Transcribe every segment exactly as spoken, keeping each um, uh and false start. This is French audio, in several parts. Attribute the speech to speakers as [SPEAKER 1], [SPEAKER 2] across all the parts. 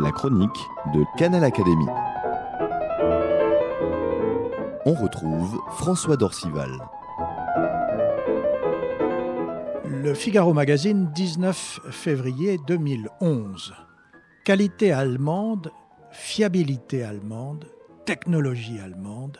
[SPEAKER 1] la chronique de Canal Académie. On retrouve François Dorcival.
[SPEAKER 2] Le Figaro Magazine, dix-neuf février deux mille onze. Qualité allemande, fiabilité allemande, technologie allemande.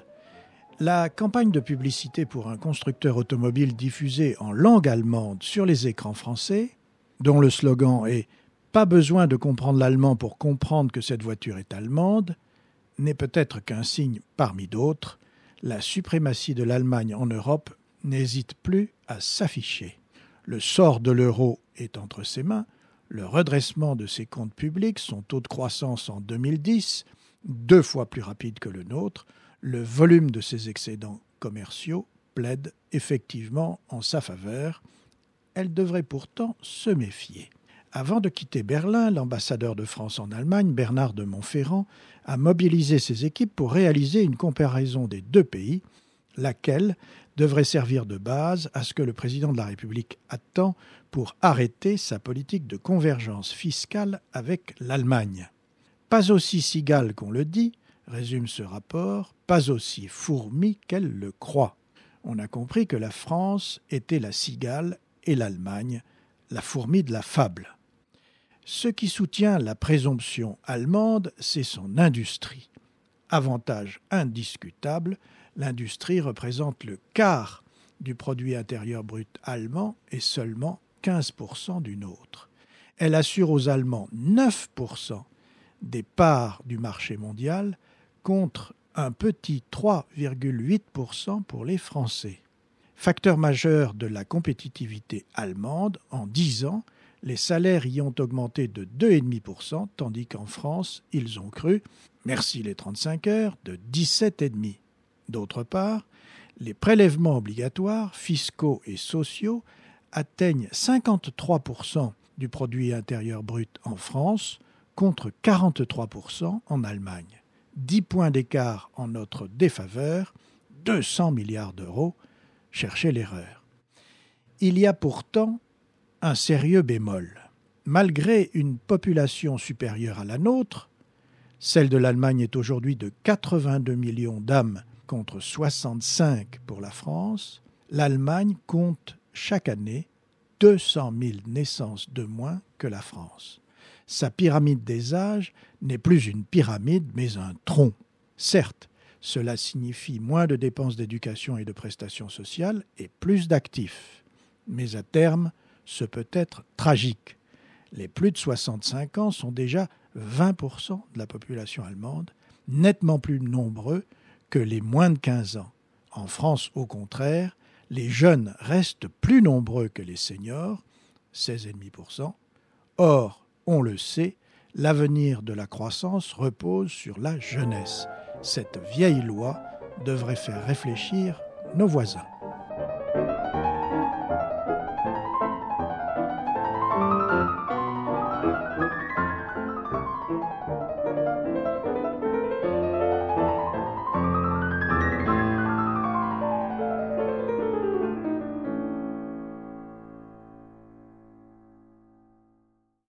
[SPEAKER 2] La campagne de publicité pour un constructeur automobile diffusée en langue allemande sur les écrans français, dont le slogan est « Pas besoin de comprendre l'allemand pour comprendre que cette voiture est allemande », n'est peut-être qu'un signe parmi d'autres. La suprématie de l'Allemagne en Europe n'hésite plus à s'afficher. Le sort de l'euro est entre ses mains, le redressement de ses comptes publics, son taux de croissance en deux mille dix, deux fois plus rapide que le nôtre, le volume de ses excédents commerciaux plaide effectivement en sa faveur. Elle devrait pourtant se méfier. Avant de quitter Berlin, l'ambassadeur de France en Allemagne, Bernard de Montferrand, a mobilisé ses équipes pour réaliser une comparaison des deux pays, laquelle devrait servir de base à ce que le président de la République attend pour arrêter sa politique de convergence fiscale avec l'Allemagne. Pas aussi cigale qu'on le dit, résume ce rapport, pas aussi fourmi qu'elle le croit. On a compris que la France était la cigale et l'Allemagne, la fourmi de la fable. Ce qui soutient la présomption allemande, c'est son industrie. Avantage indiscutable, l'industrie représente le quart du produit intérieur brut allemand et seulement quinze pour cent du nôtre. Elle assure aux Allemands neuf pour cent des parts du marché mondial contre un petit trois virgule huit pour cent pour les Français. Facteur majeur de la compétitivité allemande, en dix ans, les salaires y ont augmenté de deux virgule cinq pour cent, tandis qu'en France, ils ont cru, merci les trente-cinq heures, de dix-sept virgule cinq pour cent. D'autre part, les prélèvements obligatoires, fiscaux et sociaux atteignent cinquante-trois pour cent du produit intérieur brut en France, contre quarante-trois pour cent en Allemagne. dix points d'écart en notre défaveur, deux cents milliards d'euros, cherchez l'erreur. Il y a pourtant un sérieux bémol. Malgré une population supérieure à la nôtre, celle de l'Allemagne est aujourd'hui de quatre-vingt-deux millions d'âmes contre soixante-cinq pour la France, l'Allemagne compte chaque année deux cent mille naissances de moins que la France. Sa pyramide des âges n'est plus une pyramide, mais un tronc. Certes, cela signifie moins de dépenses d'éducation et de prestations sociales et plus d'actifs. Mais à terme, ce peut être tragique. Les plus de soixante-cinq ans sont déjà vingt pour cent de la population allemande, nettement plus nombreux que les moins de quinze ans. En France, au contraire, les jeunes restent plus nombreux que les seniors, seize virgule cinq pour cent. Or, on le sait, l'avenir de la croissance repose sur la jeunesse. Cette vieille loi devrait faire réfléchir nos voisins.